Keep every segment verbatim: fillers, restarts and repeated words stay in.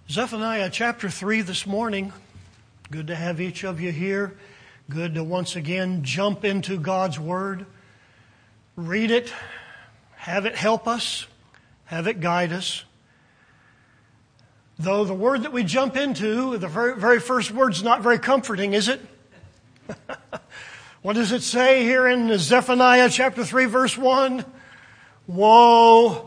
Zephaniah chapter three this morning. Good to have each of you here. Good to once again jump into God's Word. Read it. Have it help us. Have it guide us. Though the word that we jump into, the very, very first word's not very comforting, is it? What does it say here in Zephaniah chapter three verse one? Woe!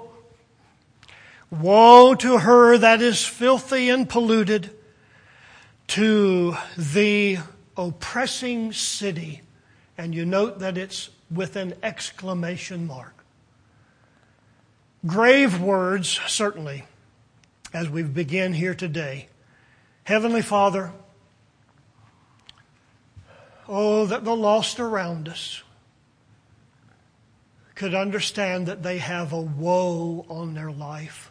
Woe to her that is filthy and polluted, to the oppressing city. And you note that it's with an exclamation mark. Grave words, certainly, as we begin here today. Heavenly Father, oh, that the lost around us could understand that they have a woe on their life.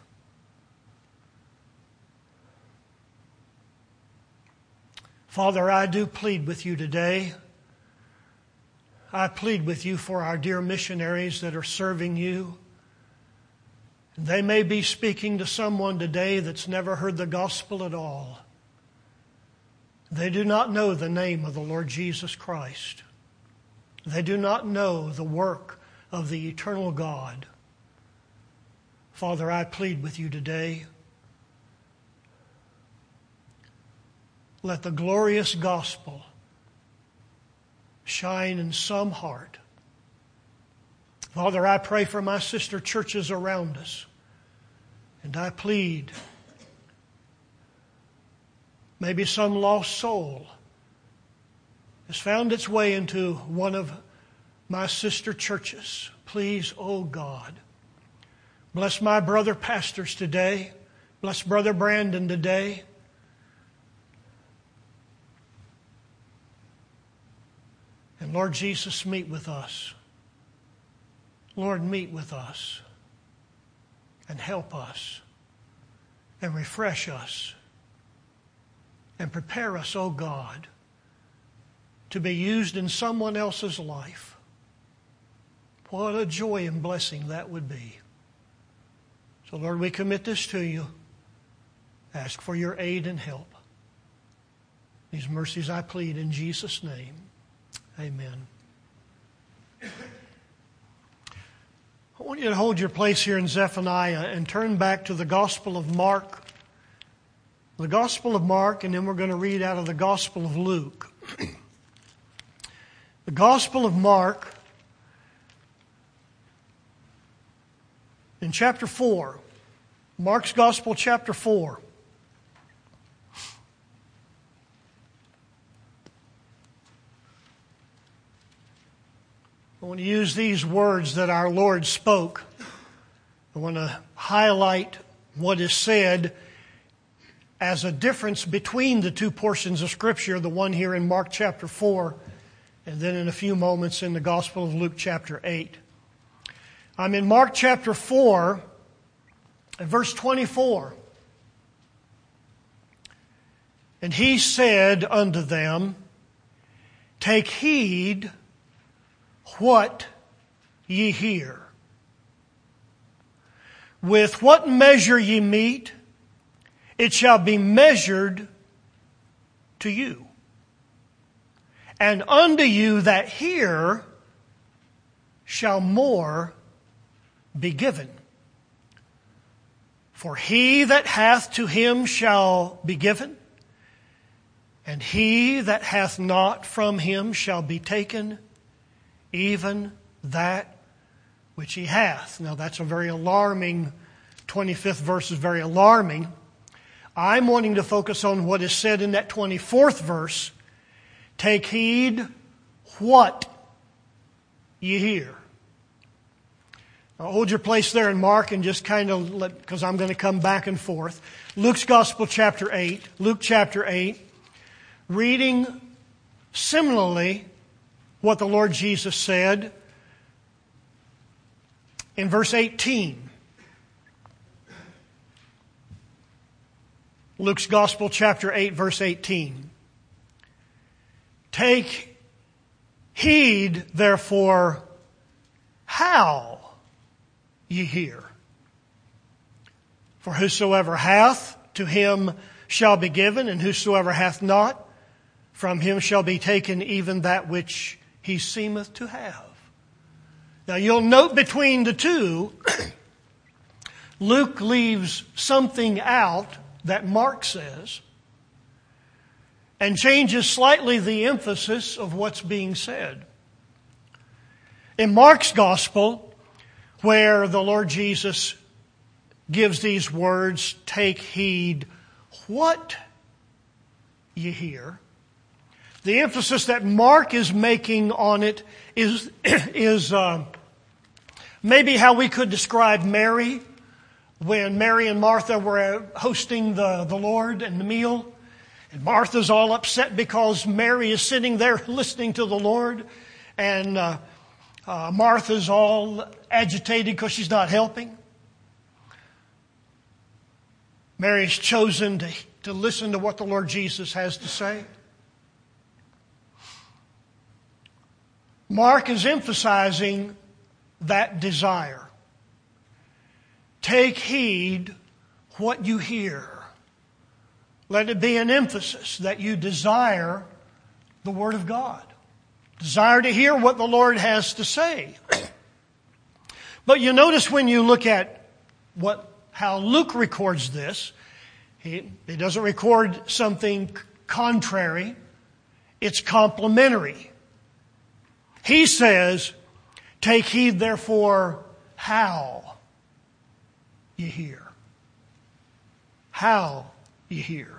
Father, I do plead with you today. I plead with you for our dear missionaries that are serving you. They may be speaking to someone today that's never heard the gospel at all. They do not know the name of the Lord Jesus Christ. They do not know the work of the eternal God. Father, I plead with you today. Let the glorious gospel shine in some heart. Father, I pray for my sister churches around us. And I plead, maybe some lost soul has found its way into one of my sister churches. Please, oh God, bless my brother pastors today. Bless Brother Brandon today. And Lord Jesus, meet with us. Lord, meet with us and help us and refresh us and prepare us, oh God, to be used in someone else's life. What a joy and blessing that would be. So Lord, we commit this to you. Ask for your aid and help. These mercies I plead in Jesus' name. Amen. I want you to hold your place here in Zephaniah and turn back to the Gospel of Mark. The Gospel of Mark, and then we're going to read out of the Gospel of Luke. The Gospel of Mark, in chapter four. Mark's Gospel, chapter four. I want to use these words that our Lord spoke. I want to highlight what is said as a difference between the two portions of Scripture, the one here in Mark chapter four, and then in a few moments in the Gospel of Luke chapter eight. I'm in Mark chapter four, at verse twenty-four. And he said unto them, Take heed what ye hear. With what measure ye meet, it shall be measured to you. And unto you that hear shall more be given. For he that hath, to him shall be given, and he that hath not, from him shall be taken even that which he hath. Now that's a very alarming, twenty-fifth verse is very alarming. I'm wanting to focus on what is said in that twenty-fourth verse. Take heed what ye hear. Now hold your place there in Mark and just kind of let, because I'm going to come back and forth. Luke's Gospel chapter eight. Luke chapter eight. Reading similarly what the Lord Jesus said in verse eighteen. Luke's Gospel, chapter eight, verse eighteen. Take heed, therefore, how ye hear. For whosoever hath, to him shall be given, and whosoever hath not, from him shall be taken even that which he seemeth to have. Now you'll note between the two, Luke leaves something out that Mark says and changes slightly the emphasis of what's being said. In Mark's gospel, where the Lord Jesus gives these words, take heed what ye hear, the emphasis that Mark is making on it is, is uh, maybe how we could describe Mary when Mary and Martha were hosting the, the Lord and the meal. And Martha's all upset because Mary is sitting there listening to the Lord. And uh, uh, Martha's all agitated because she's not helping. Mary's chosen to, to listen to what the Lord Jesus has to say. Mark is emphasizing that desire. Take heed what you hear. Let it be an emphasis that you desire the Word of God. Desire to hear what the Lord has to say. But you notice when you look at what how Luke records this, he, he doesn't record something contrary. It's complementary. He says, take heed therefore how you hear. How you hear.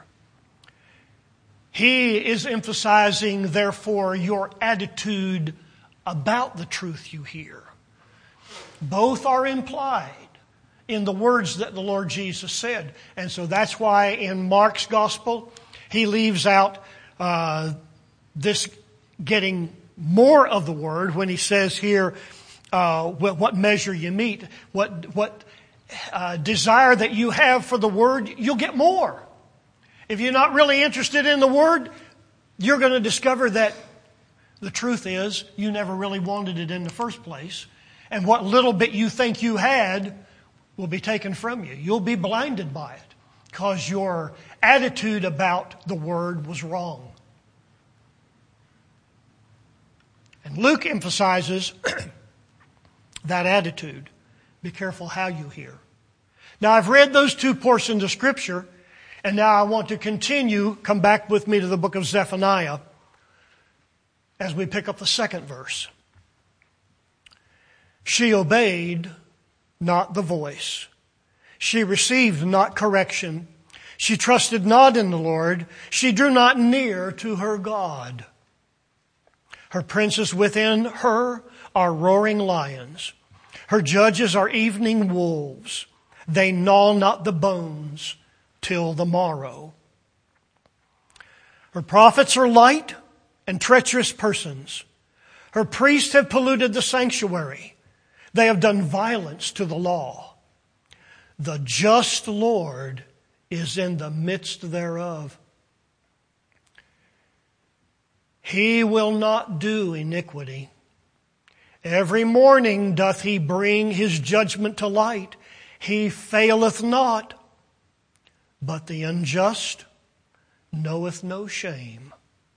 He is emphasizing, therefore, your attitude about the truth you hear. Both are implied in the words that the Lord Jesus said. And so that's why in Mark's gospel, he leaves out uh, this getting more of the word when he says here, uh, what measure you meet, what, what uh, desire that you have for the word, you'll get more. If you're not really interested in the Word, you're going to discover that the truth is you never really wanted it in the first place. And what little bit you think you had will be taken from you. You'll be blinded by it because your attitude about the Word was wrong. And Luke emphasizes that attitude. Be careful how you hear. Now, I've read those two portions of Scripture. And now I want to continue, come back with me to the book of Zephaniah as we pick up the second verse. She obeyed not the voice. She received not correction. She trusted not in the Lord. She drew not near to her God. Her princes within her are roaring lions. Her judges are evening wolves. They gnaw not the bones till the morrow. Her prophets are light and treacherous persons. Her priests have polluted the sanctuary. They have done violence to the law. The just Lord is in the midst thereof. He will not do iniquity. Every morning doth he bring his judgment to light. He faileth not. But the unjust knoweth no shame.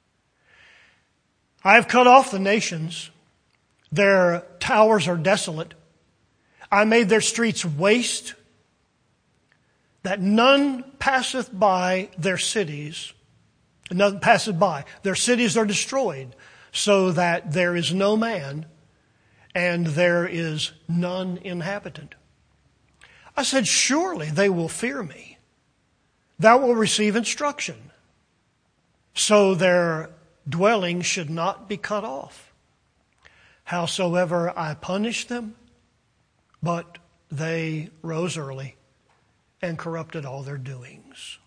I have cut off the nations. Their towers are desolate. I made their streets waste, that none passeth by their cities. None passeth by. Their cities are destroyed, so that there is no man, and there is none inhabitant. I said, surely they will fear me. Thou will receive instruction, so their dwelling should not be cut off. Howsoever I punished them, but they rose early and corrupted all their doings.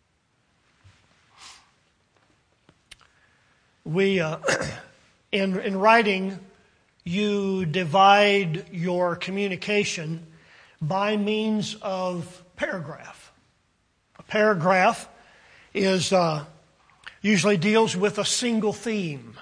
We, uh, in, in writing, you divide your communication by means of paragraph. A paragraph is uh, usually deals with a single theme.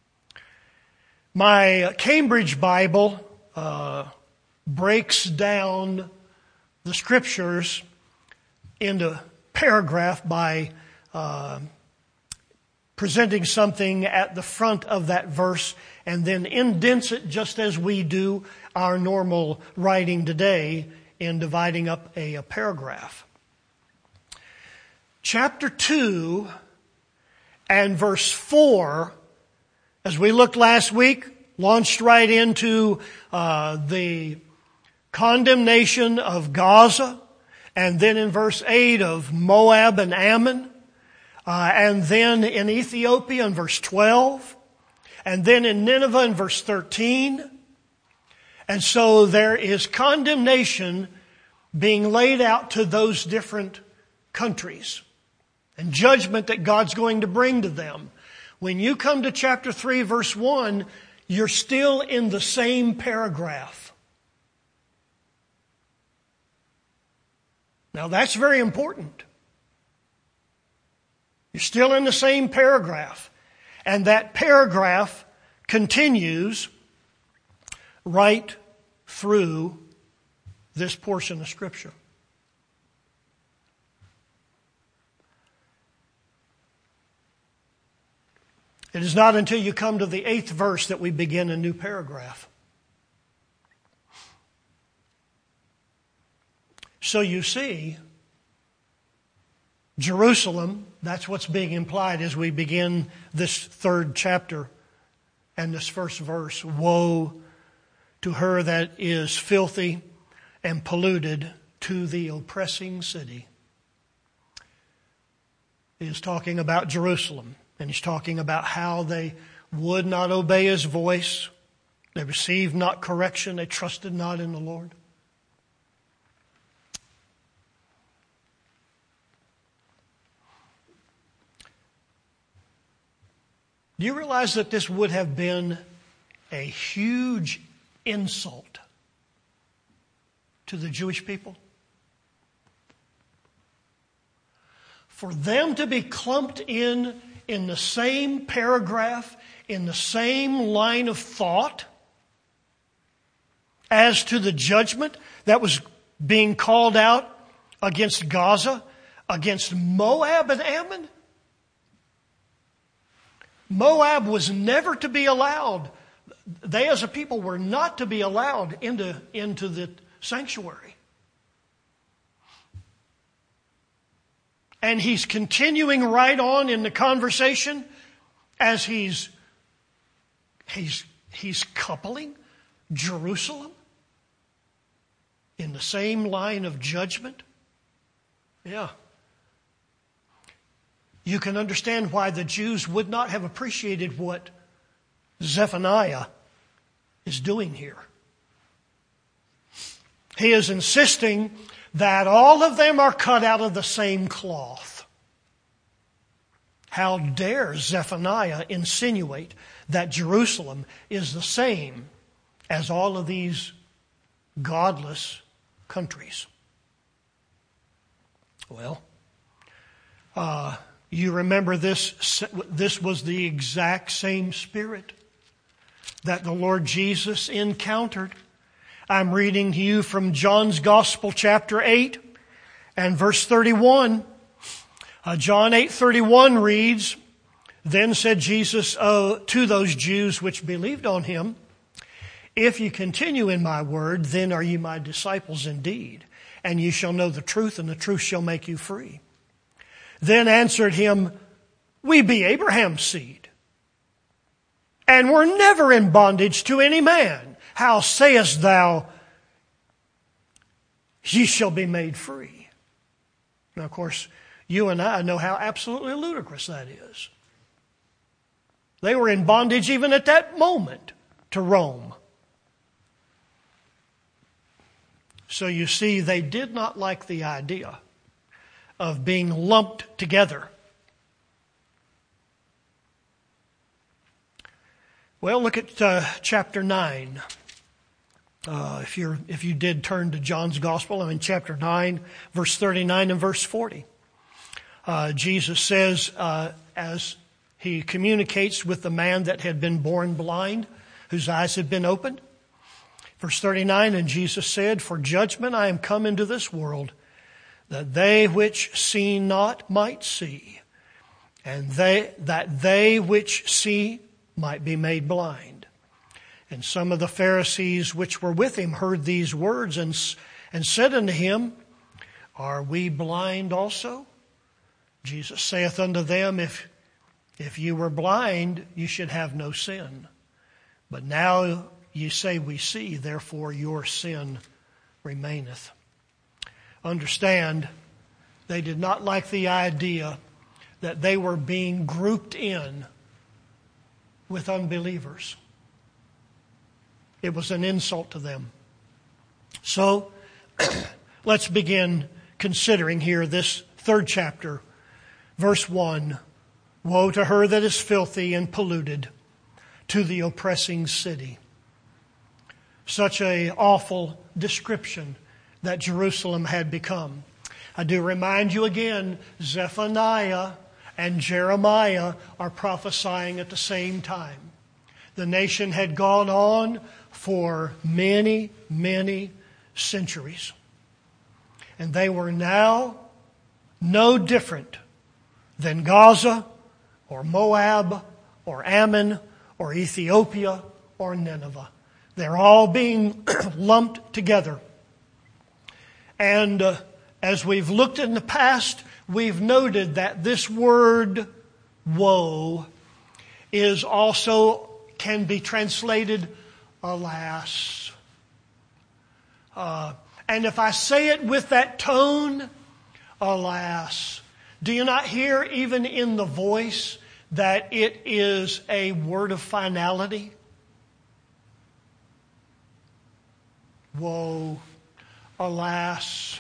My Cambridge Bible uh, breaks down the Scriptures into paragraph by uh, presenting something at the front of that verse and then indents it just as we do our normal writing today in dividing up a, a paragraph. Chapter two and verse four, as we looked last week, launched right into uh, the condemnation of Gaza, and then in verse eight of Moab and Ammon, uh, and then in Ethiopia in verse twelve, and then in Nineveh in verse thirteen. And so there is condemnation being laid out to those different countries and judgment that God's going to bring to them. When you come to chapter three, verse one, you're still in the same paragraph. Now that's very important. You're still in the same paragraph. And that paragraph continues right through this portion of Scripture. It is not until you come to the eighth verse that we begin a new paragraph. So you see, Jerusalem, that's what's being implied as we begin this third chapter and this first verse. Woe to her that is filthy and polluted, to the oppressing city. He is talking about Jerusalem, and he's talking about how they would not obey his voice. They received not correction. They trusted not in the Lord. Do you realize that this would have been a huge insult to the Jewish people? For them to be clumped in in the same paragraph, in the same line of thought as to the judgment that was being called out against Gaza, against Moab and Ammon. Moab was never to be allowed. They as a people were not to be allowed into, into the sanctuary. And he's continuing right on in the conversation as he's, he's, he's coupling Jerusalem in the same line of judgment. Yeah. You can understand why the Jews would not have appreciated what Zephaniah is doing here. He is insisting that all of them are cut out of the same cloth. How dare Zephaniah insinuate that Jerusalem is the same as all of these godless countries? Well, uh, you remember this, this was the exact same spirit that the Lord Jesus encountered. I'm reading to you from John's Gospel, chapter eight and verse thirty-one. Uh, John eight thirty-one reads, Then said Jesus uh, to those Jews which believed on him, If ye continue in my word, then are ye my disciples indeed, and ye shall know the truth, and the truth shall make you free. Then answered him, We be Abraham's seed, and were never in bondage to any man. How sayest thou, ye shall be made free? Now, of course, you and I know how absolutely ludicrous that is. They were in bondage even at that moment to Rome. So you see, they did not like the idea of being lumped together. Well, look at uh, chapter nine. Uh, if you're if you did turn to John's Gospel, I'm in chapter nine, verse thirty-nine and verse forty. Uh, Jesus says, uh, as he communicates with the man that had been born blind, whose eyes had been opened. Verse thirty-nine, And Jesus said, For judgment I am come into this world, that they which see not might see, and they that they which see might be made blind. And some of the Pharisees which were with him heard these words, and, and said unto him, Are we blind also? Jesus saith unto them, If, if you were blind, you should have no sin. But now you say we see, therefore your sin remaineth. Understand, they did not like the idea that they were being grouped in with unbelievers. It was an insult to them. So, let's begin considering here this third chapter, verse one. Woe to her that is filthy and polluted, to the oppressing city. Such a awful description that Jerusalem had become. I do remind you again, Zephaniah and Jeremiah are prophesying at the same time. The nation had gone on for many, many centuries. And they were now no different than Gaza or Moab or Ammon or Ethiopia or Nineveh. They're all being lumped together. And uh, as we've looked in the past, we've noted that this word woe is also can be translated alas. Uh, and if I say it with that tone, alas, do you not hear even in the voice that it is a word of finality? Woe, alas.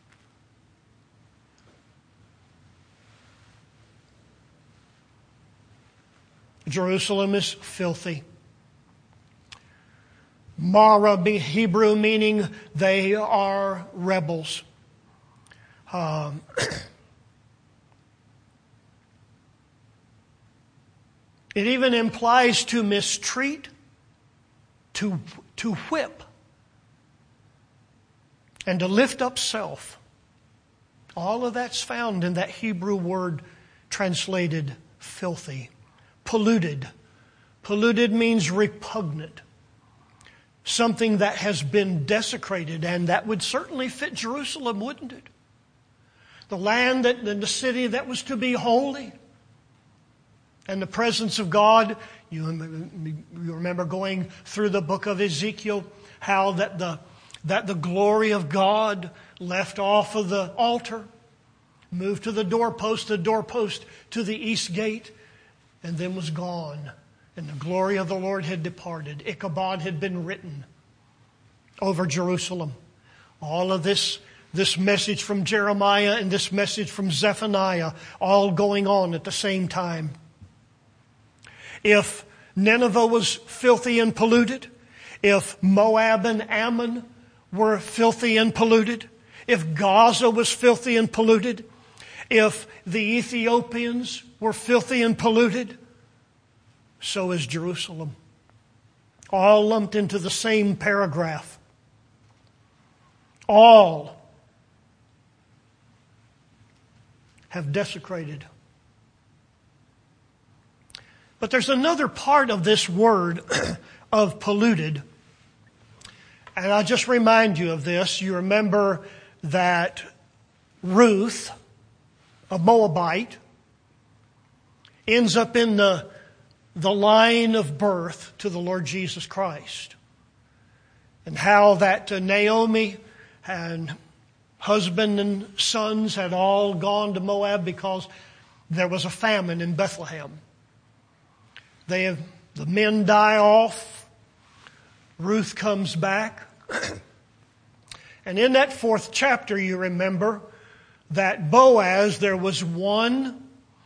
Jerusalem is filthy. Mara, Hebrew, meaning they are rebels. Um, it even implies to mistreat, to, to whip, and to lift up self. All of that's found in that Hebrew word translated filthy. Polluted. Polluted means repugnant. Something that has been desecrated, and that would certainly fit Jerusalem, wouldn't it? The land, that, the city that was to be holy. And the presence of God. You remember going through the book of Ezekiel, how that the, that the glory of God left off of the altar, moved to the doorpost, the doorpost to the east gate, and then was gone. And the glory of the Lord had departed. Ichabod had been written over Jerusalem. All of this, this message from Jeremiah and this message from Zephaniah, all going on at the same time. If Nineveh was filthy and polluted, if Moab and Ammon were filthy and polluted, if Gaza was filthy and polluted, if the Ethiopians were filthy and polluted, so is Jerusalem. All lumped into the same paragraph. All have desecrated. But there's another part of this word of polluted. And I'll just remind you of this. You remember that Ruth, a Moabite, ends up in the the line of birth to the Lord Jesus Christ. And how that uh, Naomi and husband and sons had all gone to Moab because there was a famine in Bethlehem. They have, the men die off. Ruth comes back. And in that fourth chapter, you remember that Boaz, there was one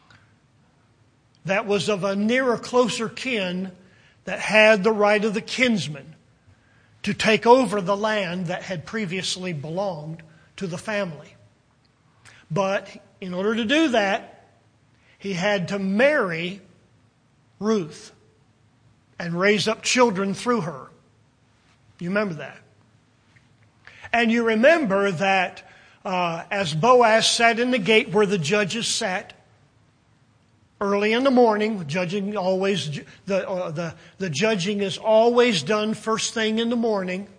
that was of a nearer, closer kin that had the right of the kinsman to take over the land that had previously belonged to the family. But in order to do that, he had to marry Ruth and raise up children through her. You remember that? And you remember that uh, as Boaz sat in the gate where the judges sat, early in the morning, judging always the uh, the the judging is always done first thing in the morning.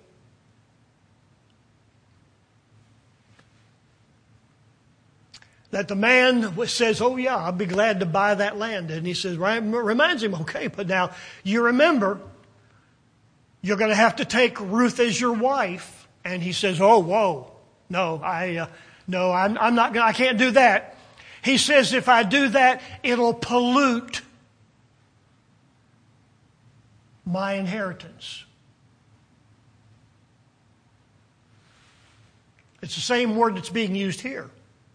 That the man says, "Oh yeah, I'll be glad to buy that land," and he says, reminds him, "Okay, but now you remember, you're going to have to take Ruth as your wife." And he says, "Oh, whoa, no, I uh, no, I'm, I'm not going. I can't do that." He says, if I do that, it'll pollute my inheritance. It's the same word that's being used here.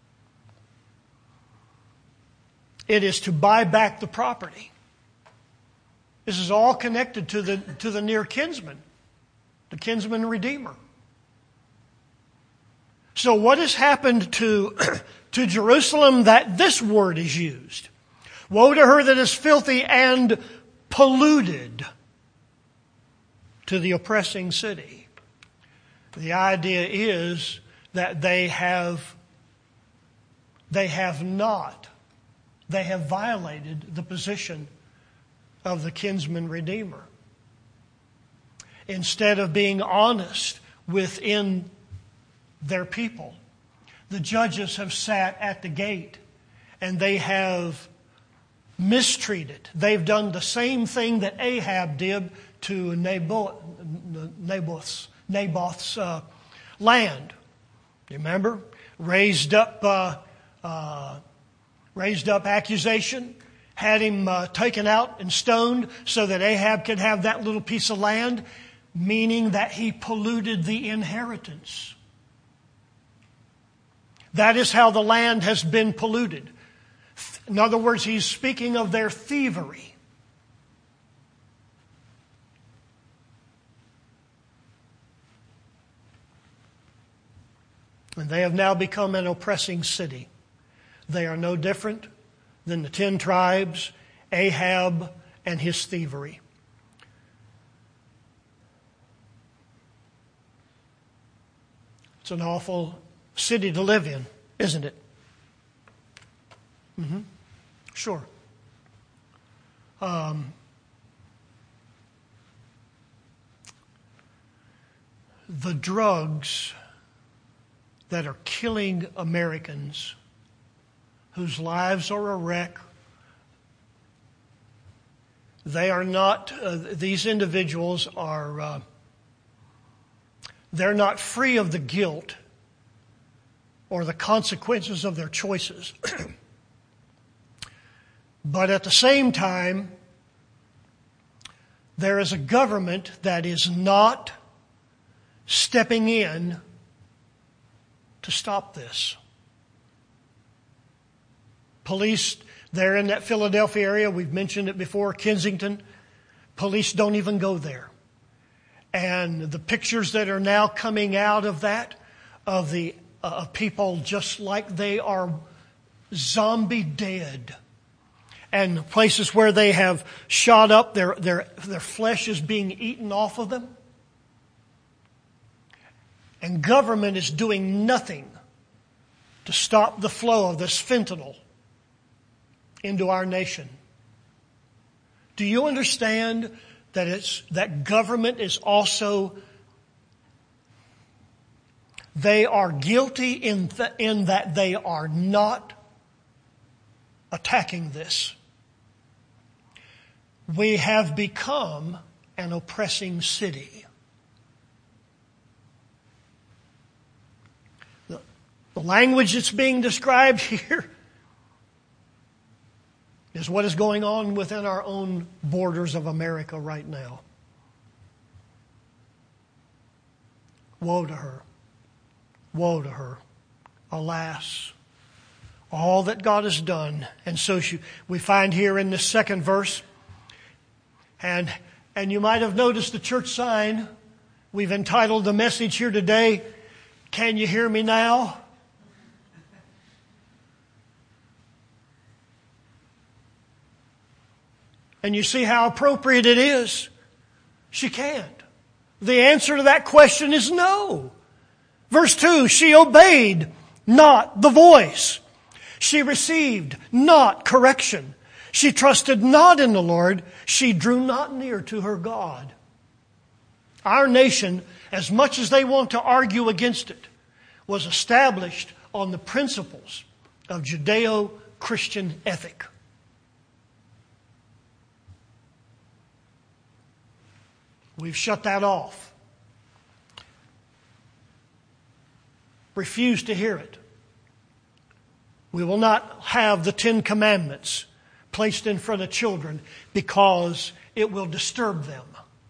It is to buy back the property. This is all connected to the, to the near kinsman, the kinsman redeemer. So what has happened to, to Jerusalem that this word is used? Woe to her that is filthy and polluted, to the oppressing city. The idea is that they have, they have not, they have violated the position of the kinsman redeemer. Instead of being honest within their people, the judges have sat at the gate and they have mistreated. They've done the same thing that Ahab did to Naboth, Naboth's, Naboth's uh, land. Remember? Raised up, uh, uh, raised up accusation, had him uh, taken out and stoned so that Ahab could have that little piece of land, meaning that he polluted the inheritance. That is how the land has been polluted. In other words, he's speaking of their thievery. And they have now become an oppressing city. They are no different than the ten tribes, Ahab, and his thievery. It's an awful city to live in, isn't it? Mm-hmm. Sure. Um, the drugs that are killing Americans, whose lives are a wreck, they are not, uh, these individuals are, uh, they're not free of the guilt or the consequences of their choices. But at the same time, there is a government that is not stepping in to stop this. Police there in that Philadelphia area, we've mentioned it before, Kensington, police don't even go there. And the pictures that are now coming out of that, of the uh, of people just like they are zombie dead. And places where they have shot up, their, their, their flesh is being eaten off of them. And government is doing nothing to stop the flow of this fentanyl into our nation. Do you understand that it's that government is also, they are guilty in th- in that they are not attacking this. We have become an oppressing city. The, the language that's being described here is what is going on within our own borders of America right now. Woe to her. Woe to her. Alas, all that God has done. And so she, we find here in the second verse, and, and you might have noticed the church sign. We've entitled the message here today, Can You Hear Me Now? And you see how appropriate it is. She can't. The answer to that question is no. Verse two, she obeyed not the voice. She received not correction. She trusted not in the Lord. She drew not near to her God. Our nation, as much as they want to argue against it, was established on the principles of Judeo-Christian ethic. We've shut that off. Refuse to hear it. We will not have the Ten Commandments placed in front of children because it will disturb them.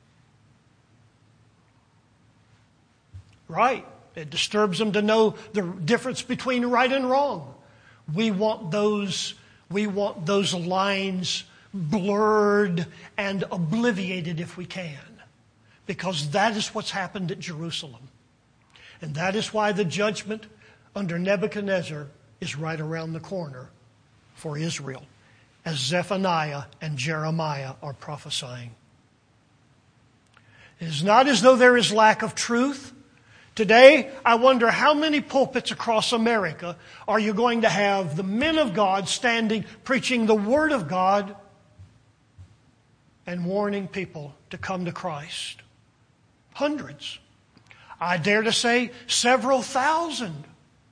Right? It disturbs them to know the difference between right and wrong. We want those, we want those lines blurred and obliterated if we can. Because that is what's happened at Jerusalem. And that is why the judgment under Nebuchadnezzar is right around the corner for Israel, as Zephaniah and Jeremiah are prophesying. It is not as though there is lack of truth. Today, I wonder how many pulpits across America are you going to have the men of God standing, preaching the Word of God and warning people to come to Christ? Hundreds. I dare to say several thousand.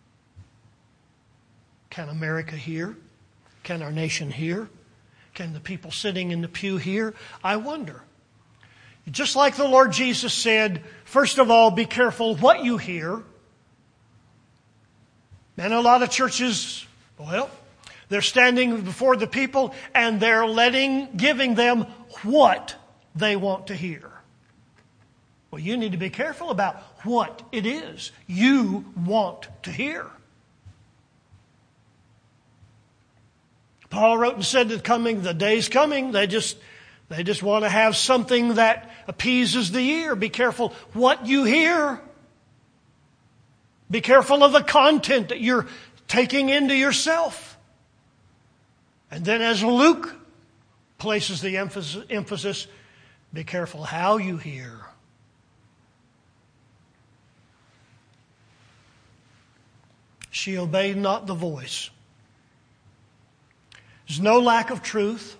Can America hear? Can our nation hear? Can the people sitting in the pew hear? I wonder. Just like the Lord Jesus said, first of all, be careful what you hear. And a lot of churches, well, they're standing before the people and they're letting, giving them what they want to hear. Well, you need to be careful about what it is you want to hear. Paul wrote and said that coming, the day's coming, they just, they just want to have something that appeases the ear. Be careful what you hear. Be careful of the content that you're taking into yourself. And then as Luke places the emphasis, emphasis, be careful how you hear. She obeyed not the voice. There's no lack of truth.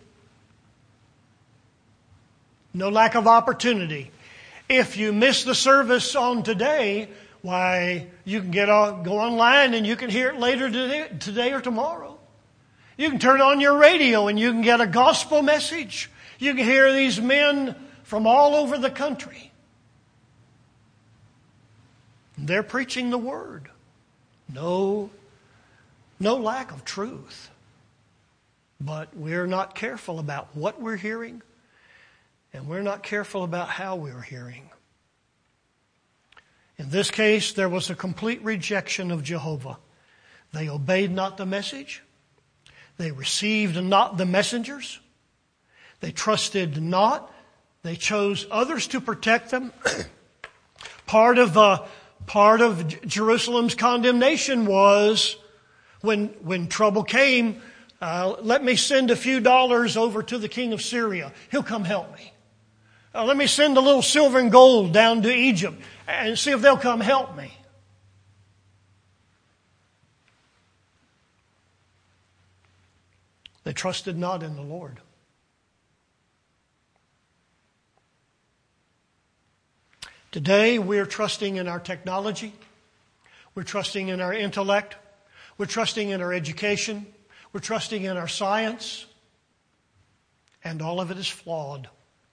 No lack of opportunity. If you miss the service on today, why, you can get on, go online and you can hear it later today, today or tomorrow. You can turn on your radio and you can get a gospel message. You can hear these men from all over the country. They're preaching the Word. No, no lack of truth. But we're not careful about what we're hearing, and we're not careful about how we're hearing. In this case, there was a complete rejection of Jehovah. They obeyed not the message. They received not the messengers. They trusted not. They chose others to protect them. Part of uh, part of Jerusalem's condemnation was when when trouble came, uh, let me send a few dollars over to the king of Syria. He'll come help me. Uh, let me send a little silver and gold down to Egypt and see if they'll come help me. They trusted not in the Lord. Today, we're trusting in our technology. We're trusting in our intellect. We're trusting in our education. We're trusting in our science. And all of it is flawed.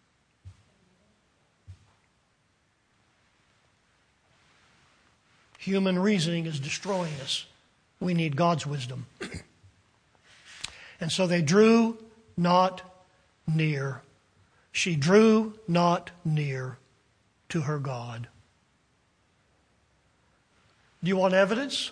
Human reasoning is destroying us. We need God's wisdom. And so they drew not near. She drew not near to her God. Do you want evidence?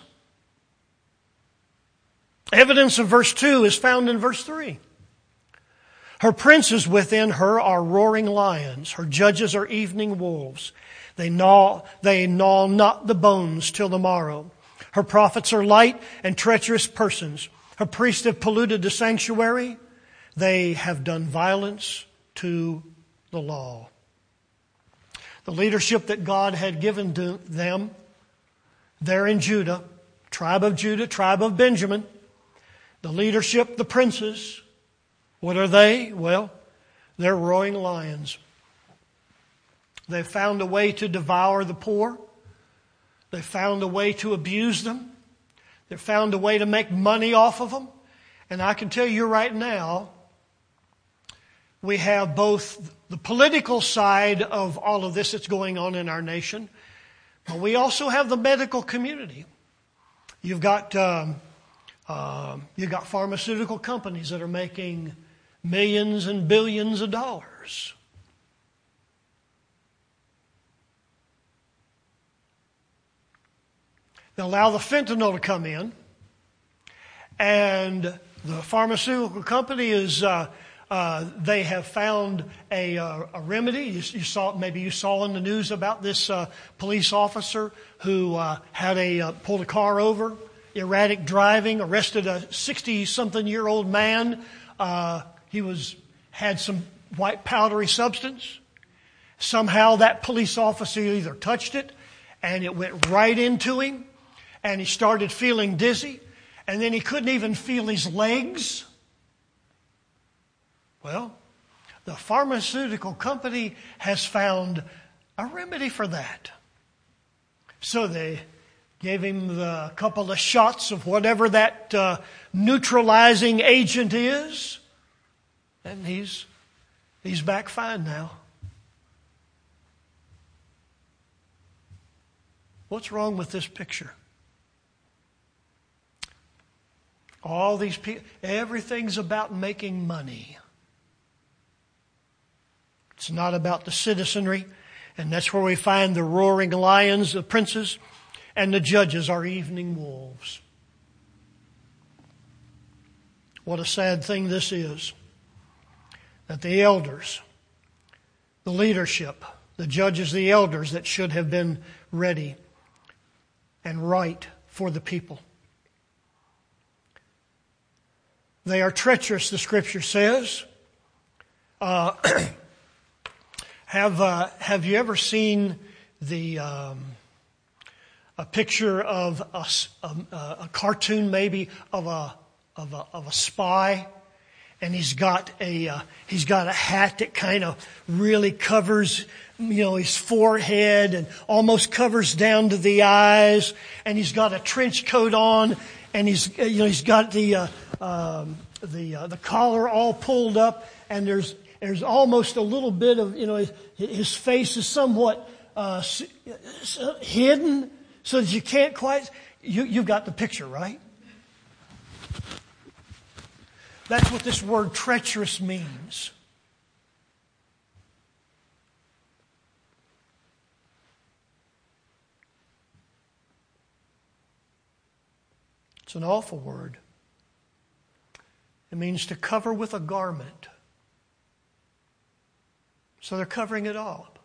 Evidence of verse two is found in verse three. Her princes within her are roaring lions. Her judges are evening wolves. They gnaw, they gnaw not the bones till the morrow. Her prophets are light and treacherous persons. Her priests have polluted the sanctuary. They have done violence to the law. The leadership that God had given to them there in Judah tribe of Judah, tribe of Benjamin, the leadership, the princes. What are they? Well, they're roaring lions. They've found a way to devour the poor. They've found a way to abuse them. They've found a way to make money off of them. And I can tell you right now, we have both the political side of all of this that's going on in our nation, but we also have the medical community. You've got um, uh, you've got pharmaceutical companies that are making millions and billions of dollars. They allow the fentanyl to come in, and the pharmaceutical company is uh, uh, they have found a, uh, a remedy. You, you saw maybe you saw in the news about this uh, police officer who uh, had a uh, pulled a car over, erratic driving, arrested a sixty-something-year-old man. Uh, he was had some white powdery substance. Somehow that police officer either touched it, and it went right into him, and he started feeling dizzy, and then he couldn't even feel his legs. Well, the pharmaceutical company has found a remedy for that. So they gave him the couple of shots of whatever that uh, neutralizing agent is, and he's he's back fine now. What's wrong with this picture? All these people, everything's about making money. It's not about the citizenry, and that's where we find the roaring lions, the princes, and the judges are evening wolves. What a sad thing this is, that the elders, the leadership, the judges, the elders that should have been ready and right for the people, they are treacherous, the Scripture says. Uh, have uh, Have you ever seen the um, a picture of a, a, a cartoon, maybe of a of a of a spy, and he's got a uh, he's got a hat that kind of really covers, you know, his forehead and almost covers down to the eyes, and he's got a trench coat on, and he's you know he's got the uh, um, the uh, the collar all pulled up, and there's there's almost a little bit of, you know, his, his face is somewhat uh, hidden so that you can't quite. You you've got the picture, right? That's what this word treacherous means. It's an awful word. It means to cover with a garment. So they're covering it all up.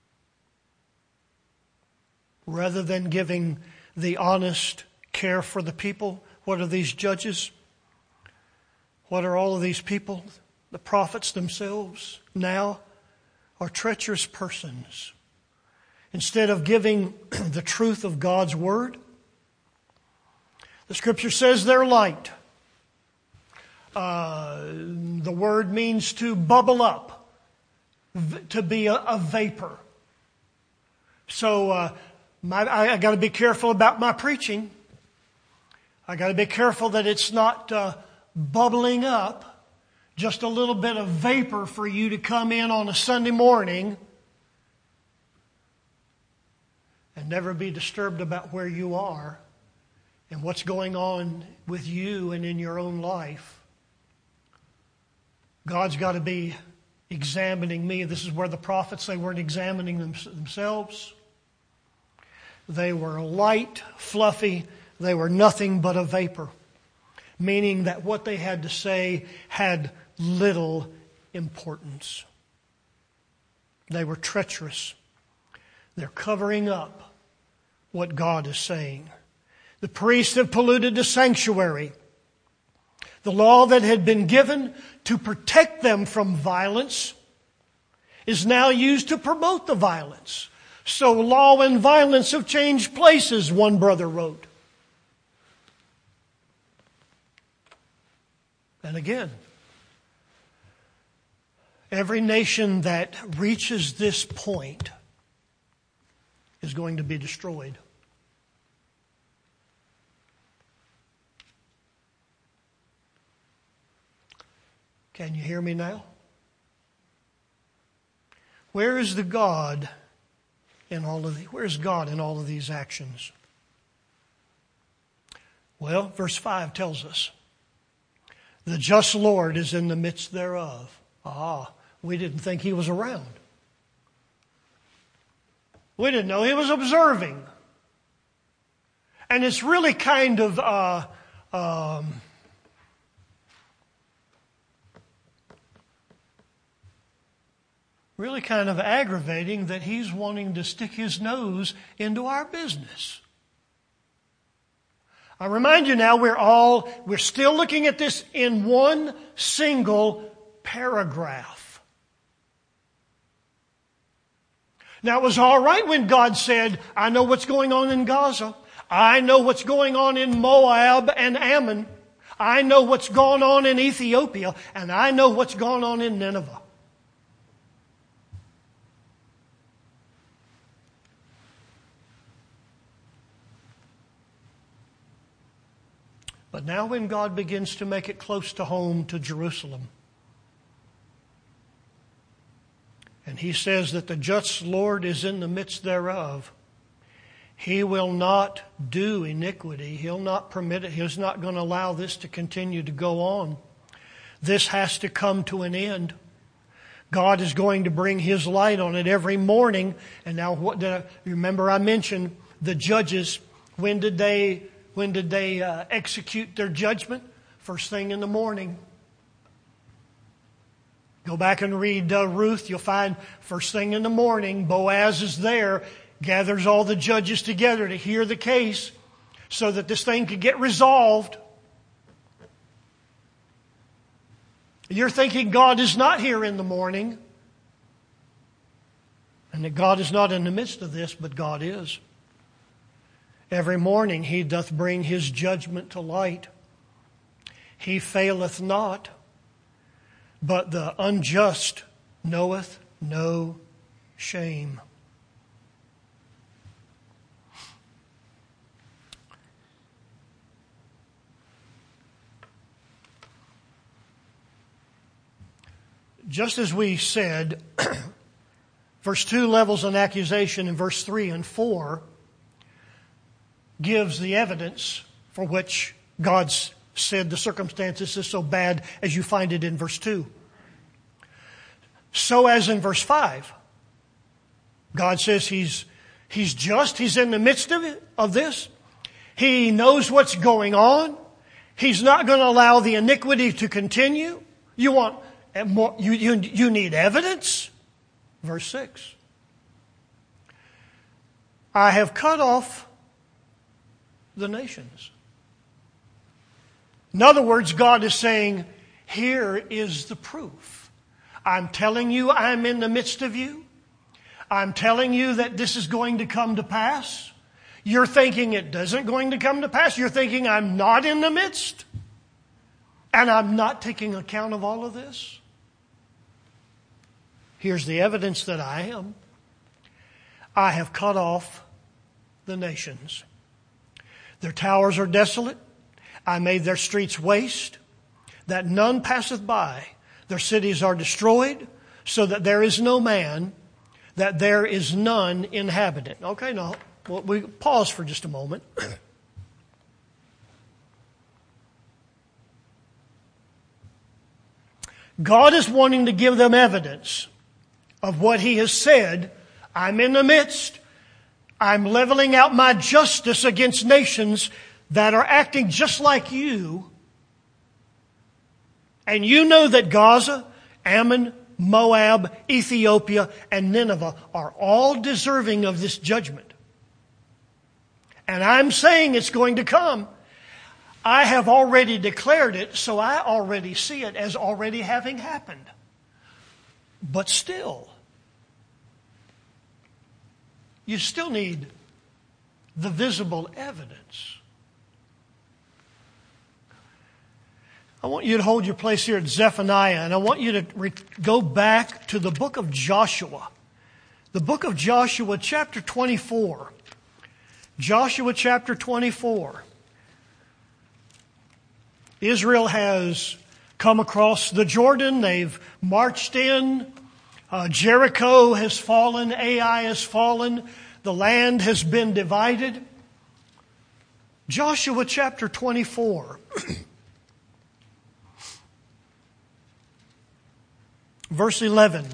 Rather than giving the honest care for the people, what are these judges? What are all of these people? The prophets themselves now are treacherous persons. Instead of giving the truth of God's Word, the Scripture says they're light. Uh, the word means to bubble up, v- to be a, a vapor. So uh, my, I, I got to be careful about my preaching. I got to be careful that it's not uh, bubbling up, just a little bit of vapor for you to come in on a Sunday morning and never be disturbed about where you are and what's going on with you and in your own life. God's got to be examining me. This is where the prophets, they weren't examining them, themselves. They were light, fluffy. They were nothing but a vapor. Meaning that what they had to say had little importance. They were treacherous. They're covering up what God is saying. The priests have polluted the sanctuary. The law that had been given to protect them from violence is now used to promote the violence. So law and violence have changed places, one brother wrote. And again, every nation that reaches this point is going to be destroyed. Can you hear me now? Where is the God in all of the, where is God in all of these actions? Well, verse five tells us, the just Lord is in the midst thereof. Ah, we didn't think He was around. We didn't know He was observing. And it's really kind of uh, um, really kind of aggravating that He's wanting to stick His nose into our business. I remind you now, we're all, we're still looking at this in one single paragraph. Now, it was all right when God said, I know what's going on in Gaza. I know what's going on in Moab and Ammon. I know what's going on in Ethiopia. And I know what's going on in Nineveh. But now when God begins to make it close to home to Jerusalem, and He says that the just Lord is in the midst thereof, He will not do iniquity. He'll not permit it. He's not going to allow this to continue to go on. This has to come to an end. God is going to bring His light on it every morning. And now, what did I, remember I mentioned the judges. When did they, when did they uh, execute their judgment? First thing in the morning. Go back and read uh, Ruth. You'll find first thing in the morning, Boaz is there, gathers all the judges together to hear the case so that this thing could get resolved. You're thinking God is not here in the morning, and that God is not in the midst of this, but God is. Every morning He doth bring His judgment to light. He faileth not, but the unjust knoweth no shame. Just as we said, verse two levels an accusation, and verse three and four gives the evidence for which God's said the circumstances is so bad as you find it in verse two. So as in verse five, God says He's, he's just, He's in the midst of it, of this. He knows what's going on. He's not going to allow the iniquity to continue. You want more, you, you, you need evidence? Verse six. I have cut off the nations. In other words, God is saying, here is the proof. I'm telling you I'm in the midst of you. I'm telling you that this is going to come to pass. You're thinking it doesn't going to come to pass. You're thinking I'm not in the midst. And I'm not taking account of all of this. Here's the evidence that I am. I have cut off the nations. Their towers are desolate. I made their streets waste, that none passeth by. Their cities are destroyed, so that there is no man, that there is none inhabitant. Okay, now, well, we pause for just a moment. God is wanting to give them evidence of what He has said. I'm in the midst. I'm leveling out my justice against nations that are acting just like you. And you know that Gaza, Ammon, Moab, Ethiopia, and Nineveh are all deserving of this judgment. And I'm saying it's going to come. I have already declared it, so I already see it as already having happened. But still, you still need the visible evidence. I want you to hold your place here at Zephaniah, and I want you to re- go back to the book of Joshua. The book of Joshua, chapter twenty-four. Joshua chapter twenty-four. Israel has come across the Jordan. They've marched in. Uh, Jericho has fallen. Ai has fallen. The land has been divided. Joshua chapter twenty-four. Verse eleven.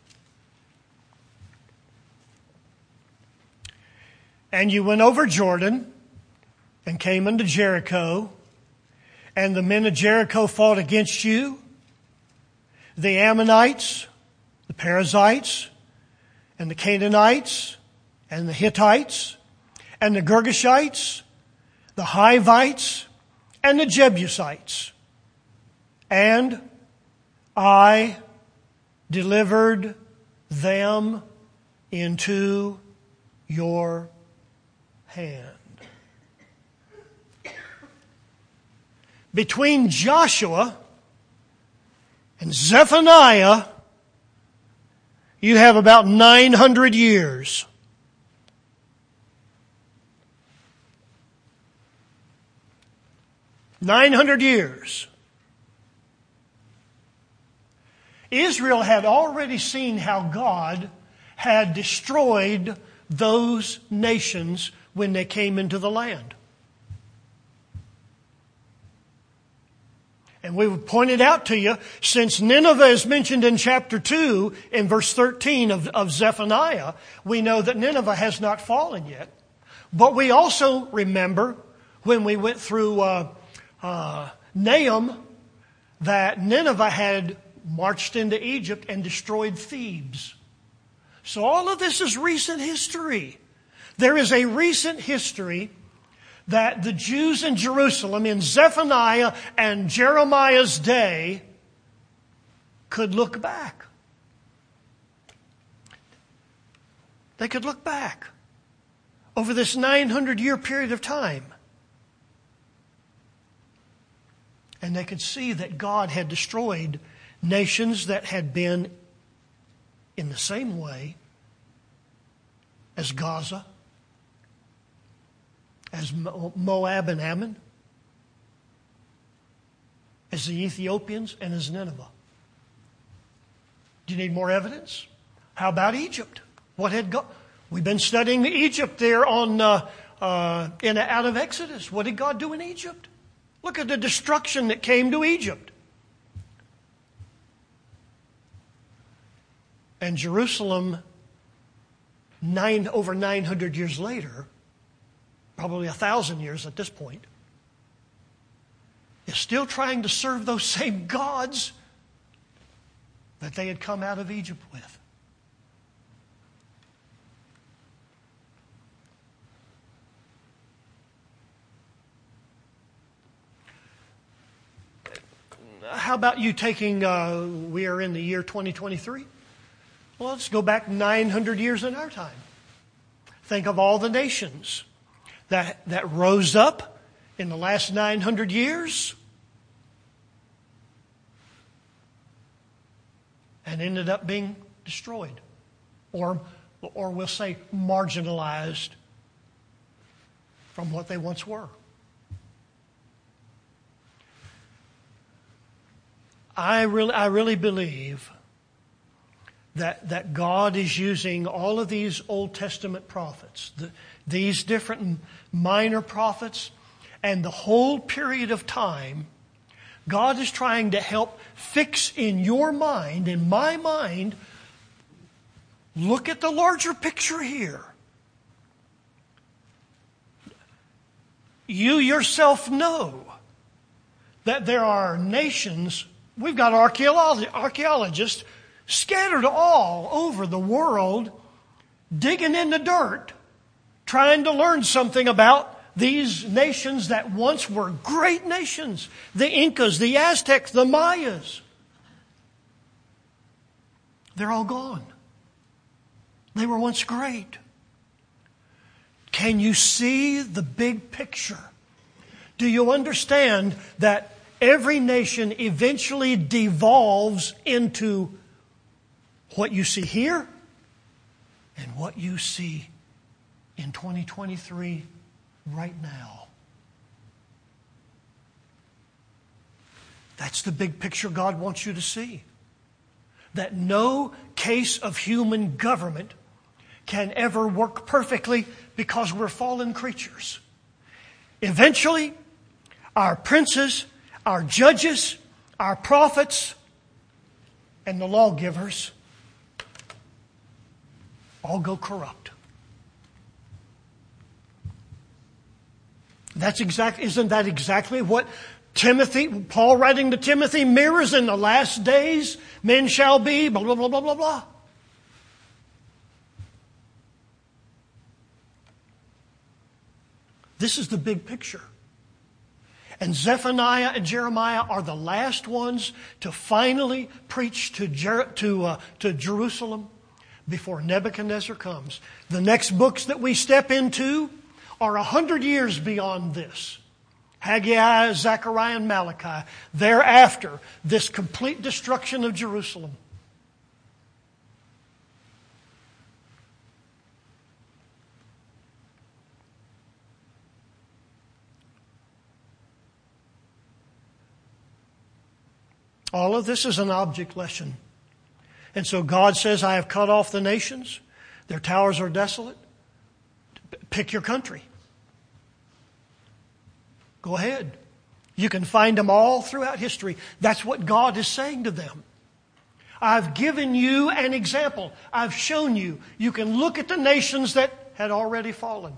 And you went over Jordan and came unto Jericho, and the men of Jericho fought against you, the Ammonites, the Perizzites, and the Canaanites, and the Hittites, and the Girgashites, the Hivites, and the Jebusites. And I delivered them into your hand. Between Joshua and Zephaniah, you have about nine hundred years. nine hundred years. Israel had already seen how God had destroyed those nations when they came into the land. And we pointed out to you, since Nineveh is mentioned in chapter two, in verse thirteen of, of Zephaniah, we know that Nineveh has not fallen yet. But we also remember, when we went through uh, uh, Nahum, that Nineveh had marched into Egypt and destroyed Thebes. So all of this is recent history. There is a recent history that the Jews in Jerusalem in Zephaniah and Jeremiah's day could look back. They could look back over this nine hundred year period of time. And they could see that God had destroyed nations that had been in the same way as Gaza, as Moab and Ammon, as the Ethiopians, and as Nineveh. Do you need more evidence? How about Egypt? What had God? We've been studying Egypt there on uh, uh, in out of Exodus. What did God do in Egypt? Look at the destruction that came to Egypt. And Jerusalem, nine over nine hundred years later, probably a thousand years at this point, is still trying to serve those same gods that they had come out of Egypt with. How about you taking, uh, we are in the year twenty twenty-three? Well, let's go back nine hundred years in our time. Think of all the nations that, that rose up in the last nine hundred years and ended up being destroyed. Or, or we'll say marginalized from what they once were. I really, I really believe that, that God is using all of these Old Testament prophets, the, these different minor prophets, and the whole period of time, God is trying to help fix in your mind, in my mind, look at the larger picture here. You yourself know that there are nations. We've got archaeologists scattered all over the world, digging in the dirt, trying to learn something about these nations that once were great nations. The Incas, the Aztecs, the Mayas. They're all gone. They were once great. Can you see the big picture? Do you understand that every nation eventually devolves into what you see here and what you see in twenty twenty-three right now. That's the big picture God wants you to see. That no case of human government can ever work perfectly because we're fallen creatures. Eventually, our princes, our judges, our prophets, and the lawgivers all go corrupt. That's exact, isn't that exactly what Timothy, Paul writing to Timothy, mirrors in the last days? Men shall be, blah, blah, blah, blah, blah, blah. This is the big picture. And Zephaniah and Jeremiah are the last ones to finally preach to, Jer- to, uh, to Jerusalem before Nebuchadnezzar comes. The next books that we step into are a hundred years beyond this. Haggai, Zechariah, and Malachi. Thereafter, this complete destruction of Jerusalem. All of this is an object lesson. And so God says, I have cut off the nations. Their towers are desolate. Pick your country. Go ahead. You can find them all throughout history. That's what God is saying to them. I've given you an example. I've shown you. You can look at the nations that had already fallen.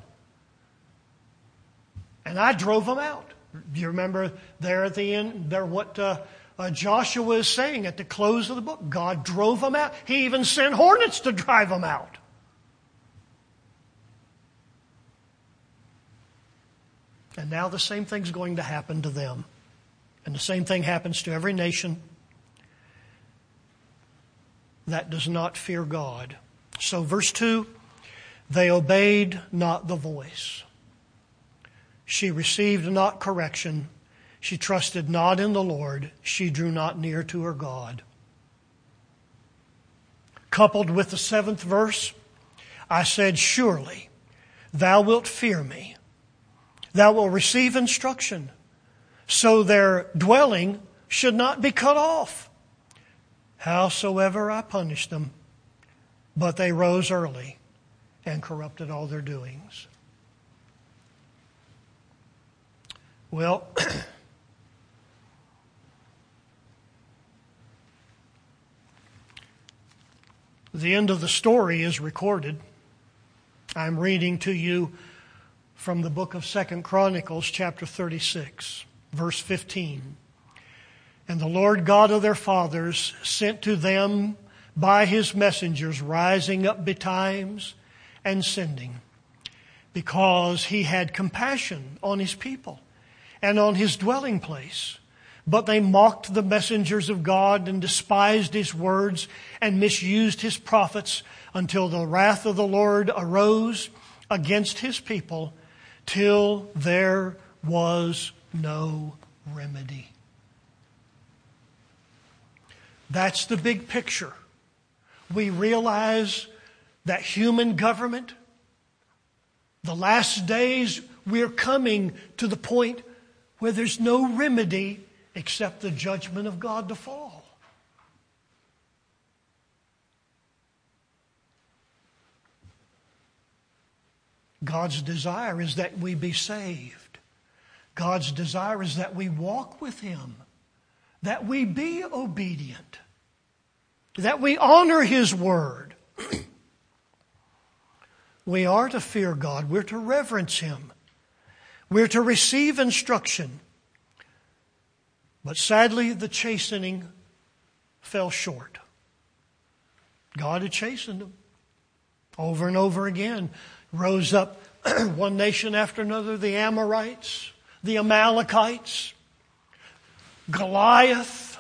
And I drove them out. Do you remember there at the end, there what uh, uh, Joshua is saying at the close of the book? God drove them out. He even sent hornets to drive them out. And now the same thing's going to happen to them. And the same thing happens to every nation that does not fear God. So verse two, they obeyed not the voice. She received not correction. She trusted not in the Lord. She drew not near to her God. Coupled with the seventh verse, I said, surely thou wilt fear me. Thou wilt receive instruction, so their dwelling should not be cut off. Howsoever I punished them, but they rose early and corrupted all their doings. Well, the end of the story is recorded. I'm reading to you from the book of Second Chronicles, chapter thirty-six, verse fifteen. And the Lord God of their fathers sent to them by his messengers, rising up betimes and sending, because he had compassion on his people and on his dwelling place. But they mocked the messengers of God and despised his words and misused his prophets until the wrath of the Lord arose against his people, till there was no remedy. That's the big picture. We realize that human government, the last days, we're coming to the point where there's no remedy except the judgment of God to fall. God's desire is that we be saved. God's desire is that we walk with him, that we be obedient, that we honor his word. We are to fear God. We're to reverence him. We're to receive instruction. But sadly, the chastening fell short. God had chastened them over and over again. Rose up one nation after another, the Amorites, the Amalekites, Goliath.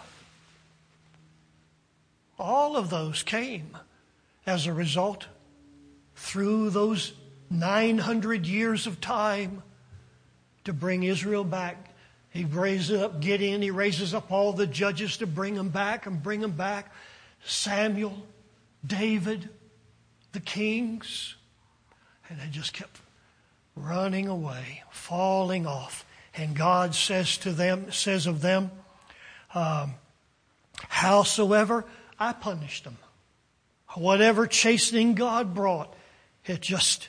All of those came as a result through those nine hundred years of time to bring Israel back He raises up Gideon. He raises up all the judges to bring them back and bring them back. Samuel, David, the kings. And they just kept running away, falling off. And God says to them, says of them, um, howsoever I punished them. Whatever chastening God brought, it just,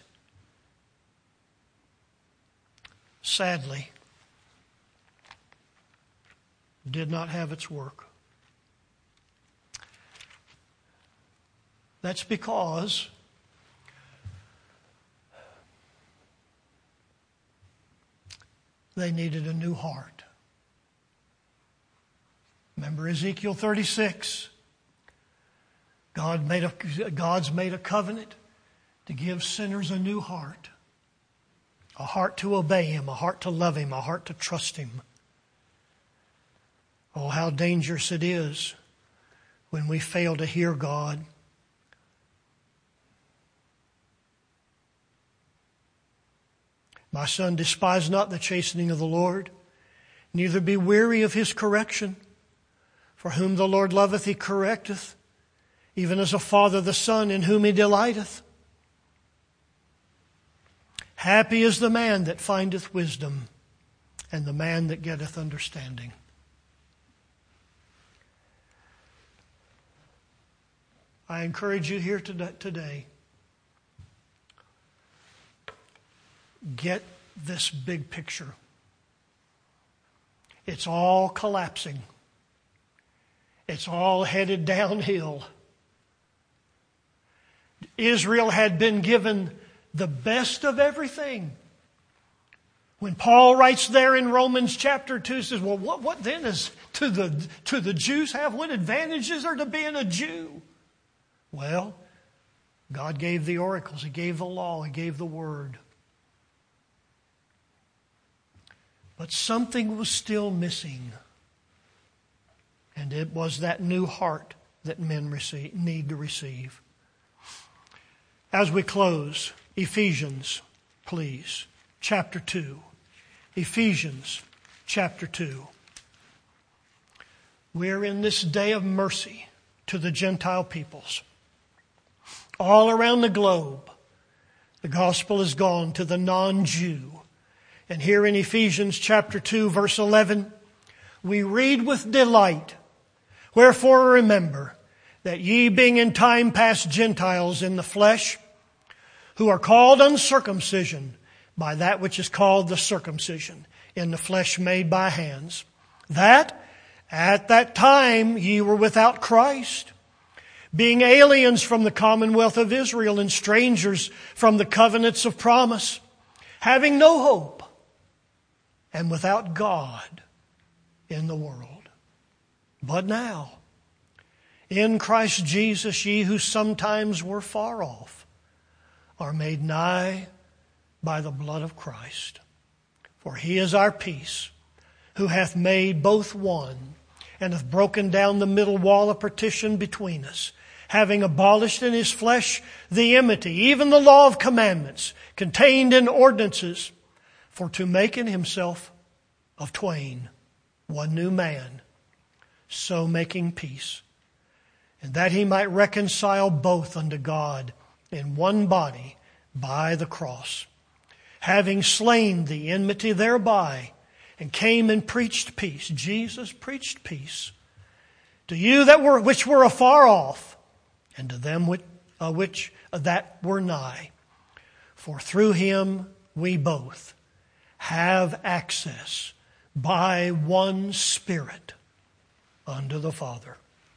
sadly, did not have its work. That's because they needed a new heart. Remember Ezekiel thirty-six? God made a, God's made a covenant to give sinners a new heart. A heart to obey Him, a heart to love Him, a heart to trust Him. Oh, how dangerous it is when we fail to hear God. My son, despise not the chastening of the Lord, neither be weary of His correction. For whom the Lord loveth, He correcteth, even as a father the son in whom He delighteth. Happy is the man that findeth wisdom, and the man that getteth understanding. I encourage you here today, get this big picture. It's all collapsing. It's all headed downhill. Israel had been given the best of everything. When Paul writes there in Romans chapter two, says, well, what, what then is to the, to the Jews have? What advantages are to being a Jew? Well, God gave the oracles. He gave the law. He gave the word. But something was still missing. And it was that new heart that men receive, need to receive. As we close, Ephesians, please, chapter two. Ephesians, chapter two. We're in this day of mercy to the Gentile peoples. All around the globe, the gospel has gone to the non-Jew. And here in Ephesians chapter two, verse eleven, we read with delight, wherefore remember that ye being in time past Gentiles in the flesh, who are called uncircumcision by that which is called the circumcision in the flesh made by hands, that at that time ye were without Christ, being aliens from the commonwealth of Israel and strangers from the covenants of promise, having no hope and without God in the world. But now, in Christ Jesus, ye who sometimes were far off are made nigh by the blood of Christ. For He is our peace, who hath made both one, and hath broken down the middle wall of partition between us, having abolished in His flesh the enmity, even the law of commandments, contained in ordinances, for to make in Himself of twain one new man, so making peace, and that He might reconcile both unto God in one body by the cross, having slain the enmity thereby, and came and preached peace. Jesus preached peace to you that were which were afar off, and to them which, uh, which uh, that were nigh. For through Him we both have access by one Spirit unto the Father.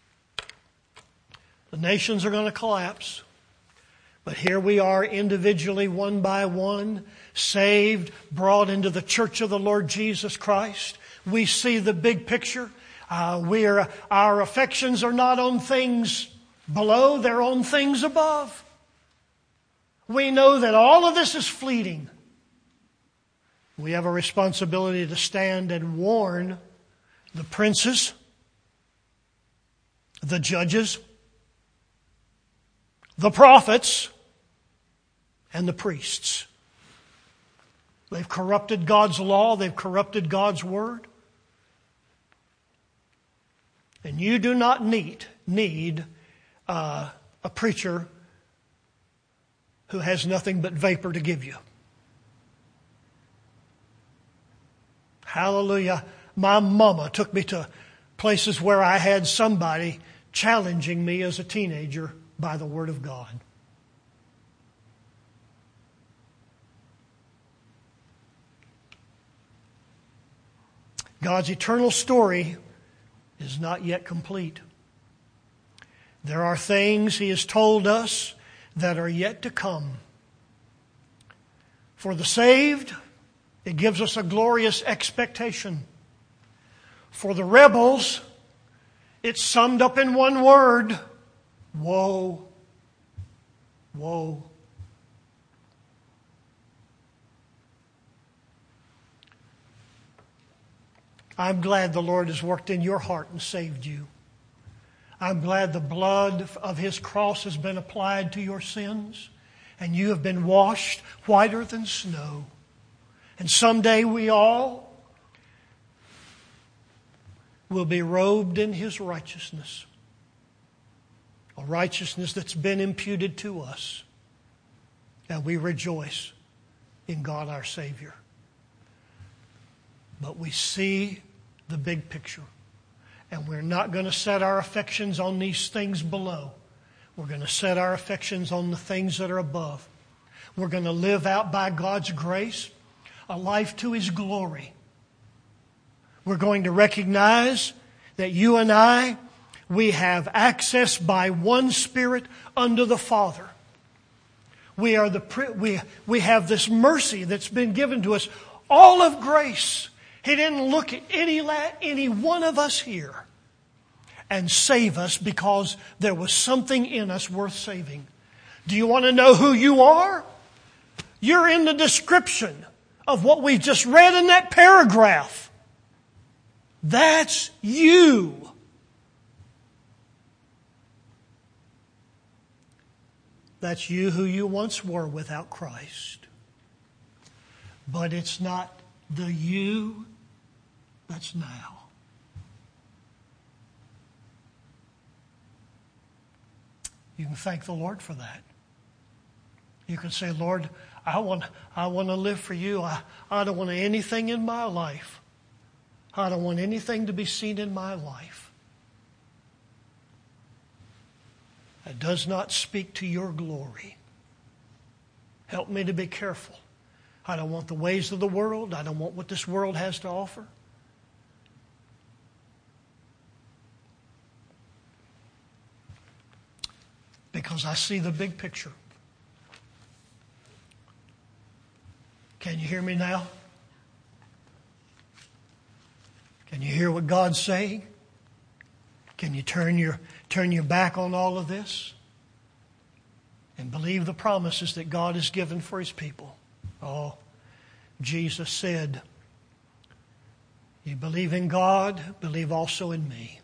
The nations are going to collapse. But here we are individually, one by one, saved, brought into the church of the Lord Jesus Christ. We see the big picture. Uh, we are, our affections are not on things below, they're on things above. We know that all of this is fleeting. We have a responsibility to stand and warn the princes, the judges, the prophets, and the priests. They've corrupted God's law. They've corrupted God's word. And you do not need, need uh, a preacher who has nothing but vapor to give you. Hallelujah. My mama took me to places where I had somebody challenging me as a teenager by the Word of God. God's eternal story is not yet complete. There are things He has told us that are yet to come. For the saved, it gives us a glorious expectation. For the rebels, it's summed up in one word: woe, woe. I'm glad the Lord has worked in your heart and saved you. I'm glad the blood of His cross has been applied to your sins, and you have been washed whiter than snow. And someday we all will be robed in His righteousness, a righteousness that's been imputed to us. And we rejoice in God our Savior. But we see the big picture. And we're not going to set our affections on these things below. We're going to set our affections on the things that are above. We're going to live out by God's grace a life to His glory. We're going to recognize that you and I, we have access by one Spirit unto the Father. We are the we we have this mercy that's been given to us, all of grace. He didn't look at any any one of us here and save us because there was something in us worth saving. Do you want to know who you are? You're in the description of what we just read in that paragraph. That's you. That's you who you once were without Christ. But it's not the you that's now. You can thank the Lord for that. You can say, Lord, I want, I want to live for you. I, I don't want anything in my life. I don't want anything to be seen in my life that does not speak to your glory. Help me to be careful. I don't want the ways of the world. I don't want what this world has to offer. Because I see the big picture. Can you hear me now? Can you hear what God's saying? Can you turn your, turn your back on all of this and believe the promises that God has given for His people? Oh, Jesus said, you believe in God, believe also in me.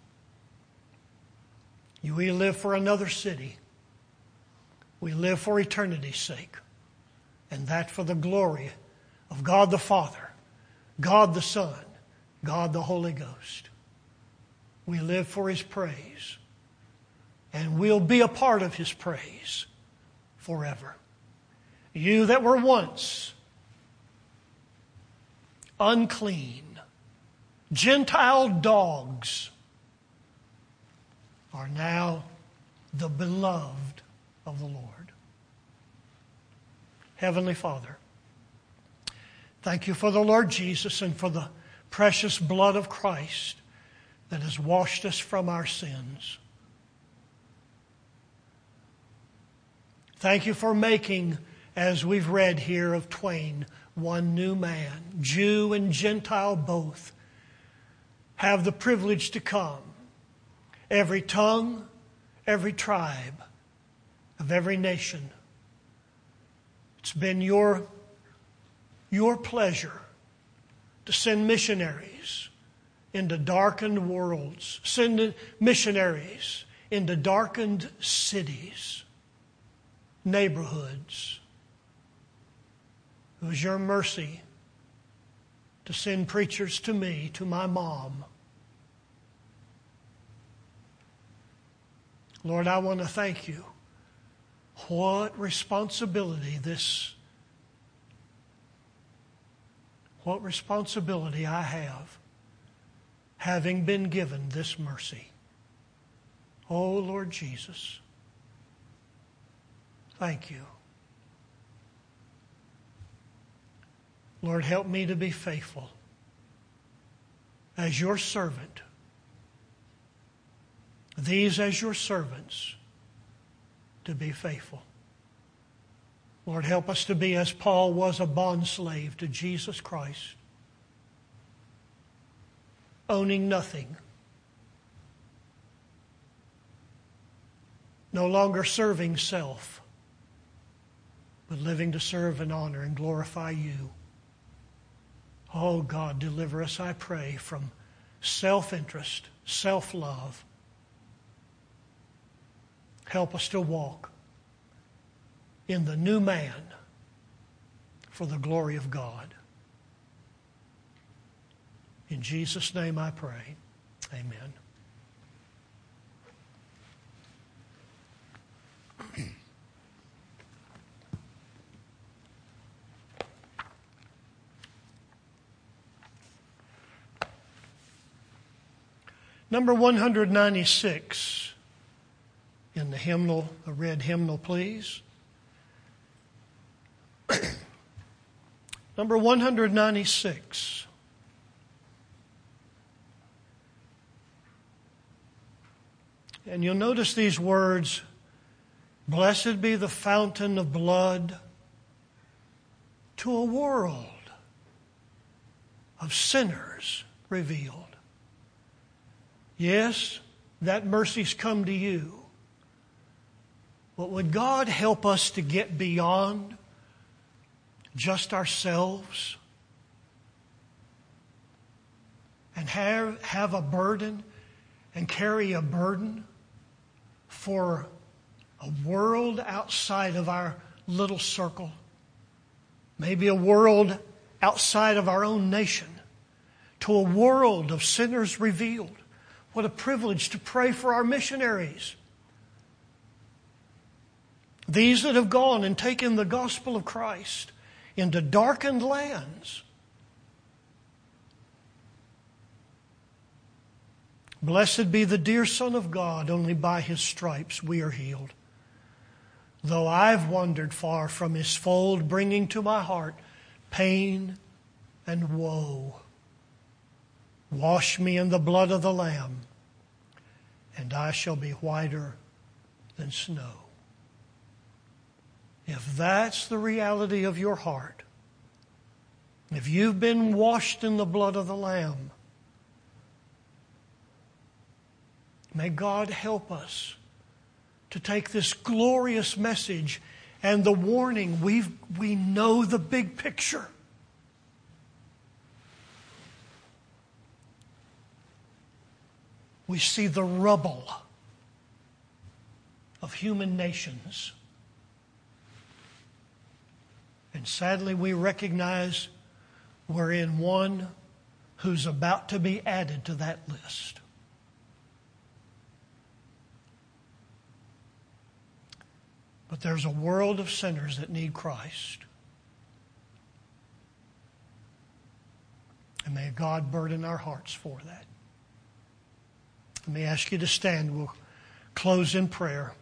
You we live for another city. We live for eternity's sake. And that for the glory of God the Father, God the Son, God the Holy Ghost. We live for His praise. And we'll be a part of His praise forever. You that were once unclean, Gentile dogs, are now the beloved of the Lord. Heavenly Father, thank you for the Lord Jesus and for the precious blood of Christ that has washed us from our sins. Thank you for making, as we've read here of twain, one new man. Jew and Gentile both have the privilege to come. Every tongue, every tribe, of every nation. It's been your, your pleasure to send missionaries into darkened worlds, send missionaries into darkened cities, neighborhoods. It was your mercy to send preachers to me, to my mom, Lord, I want to thank you. What responsibility this, what responsibility I have, having been given this mercy. Oh, Lord Jesus, thank you. Lord, help me to be faithful as your servant. These as your servants to be faithful. Lord, help us to be as Paul was, a bondslave to Jesus Christ, owning nothing, no longer serving self, but living to serve and honor and glorify you. Oh God, deliver us, I pray, from self-interest, self-love. Help us to walk in the new man for the glory of God. In Jesus' name I pray. Amen. Number one hundred ninety-six in the hymnal, the red hymnal, please. Number one hundred ninety-six. And you'll notice these words, blessed be the fountain of blood to a world of sinners revealed. Yes, that mercy's come to you. But would God help us to get beyond just ourselves and have, have a burden and carry a burden for a world outside of our little circle, maybe a world outside of our own nation, to a world of sinners revealed. What a privilege to pray for our missionaries. These that have gone and taken the gospel of Christ into darkened lands. Blessed be the dear Son of God, only by His stripes we are healed. Though I've wandered far from His fold, bringing to my heart pain and woe. Wash me in the blood of the Lamb, and I shall be whiter than snow. If that's the reality of your heart, if you've been washed in the blood of the Lamb, may God help us to take this glorious message and the warning. We've, we know the big picture. We see the rubble of human nations. And sadly, we recognize we're in one who's about to be added to that list. But there's a world of sinners that need Christ. And may God burden our hearts for that. Let me ask you to stand. We'll close in prayer.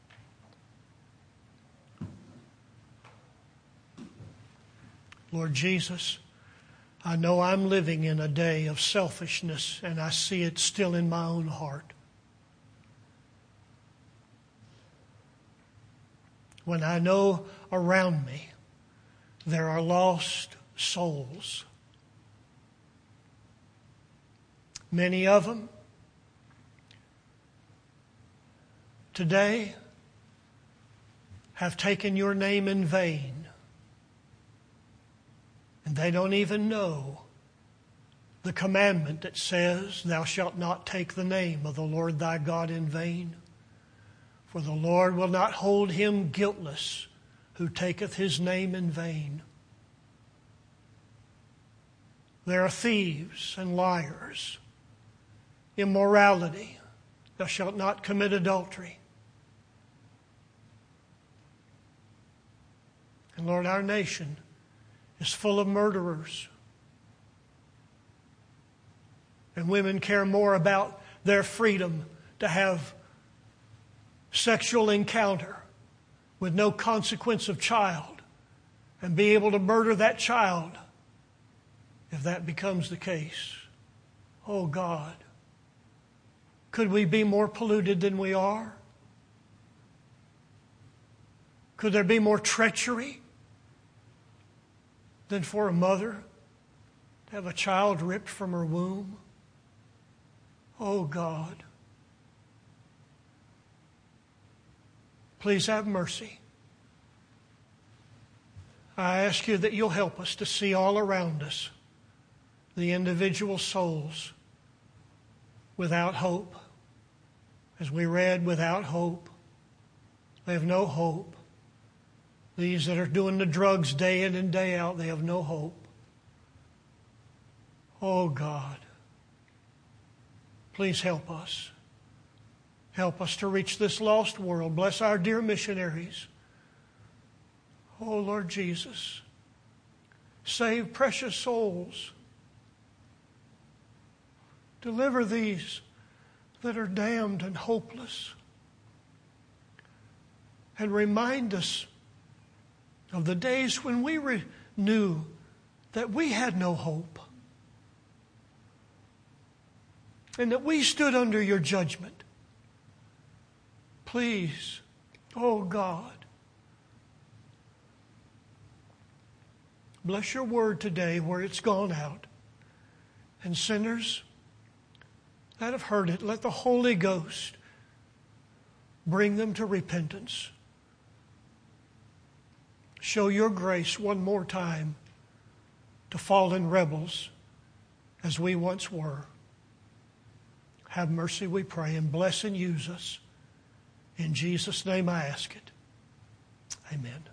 Lord Jesus, I know I'm living in a day of selfishness, and I see it still in my own heart. When I know around me there are lost souls, many of them today have taken your name in vain. And they don't even know the commandment that says, thou shalt not take the name of the Lord thy God in vain. For the Lord will not hold him guiltless who taketh his name in vain. There are thieves and liars, immorality. Thou shalt not commit adultery. And Lord, our nation is full of murderers. And women care more about their freedom to have sexual encounter with no consequence of child and be able to murder that child if that becomes the case. Oh God, could we be more polluted than we are? Could there be more treachery than for a mother to have a child ripped from her womb? Oh God, please have mercy. I ask you that you'll help us to see all around us the individual souls without hope. As we read, without hope. They have no hope. These that are doing the drugs day in and day out, they have no hope. Oh God, please help us. Help us to reach this lost world. Bless our dear missionaries. Oh Lord Jesus, save precious souls. Deliver these that are damned and hopeless. And remind us of the days when we re- knew that we had no hope. And that we stood under your judgment. Please, oh God, bless your word today where it's gone out. And sinners that have heard it, let the Holy Ghost bring them to repentance. Show your grace one more time to fallen rebels as we once were. Have mercy, we pray, and bless and use us. In Jesus' name I ask it. Amen.